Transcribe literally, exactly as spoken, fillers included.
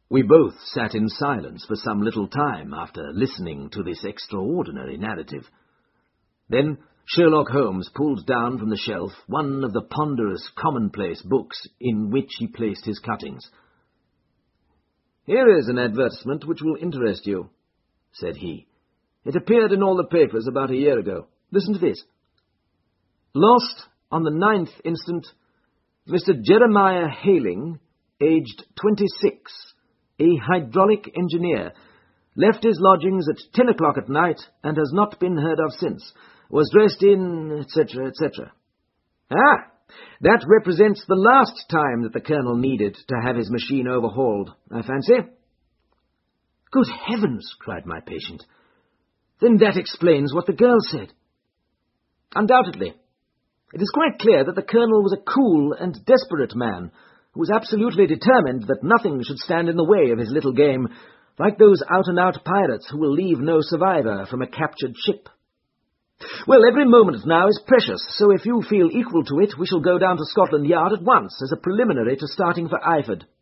We both sat in silence for some little time after listening to this extraordinary narrative. Then Sherlock Holmes pulled down from the shelf one of the ponderous commonplace books in which he placed his cuttings. "Here is an advertisement which will interest you," said he. "It appeared in all the papers about a year ago. Listen to this. Lost on the ninth instant, Mister Jeremiah Hayling, aged twenty-six, a hydraulic engineer, left his lodgings at ten o'clock at night and has not been heard of since. Was dressed in, et cetera, et cetera" Ah, that represents the last time that the Colonel needed to have his machine overhauled, I fancy. "Good heavens!" cried my patient. "Then that explains what the girl said." "Undoubtedly. It is quite clear that the Colonel was a cool and desperate man, who was absolutely determined that nothing should stand in the way of his little game, like those out-and-out pirates who will leave no survivor from a captured ship. Well, every moment now is precious, so if you feel equal to it, we shall go down to Scotland Yard at once as a preliminary to starting for Eyford."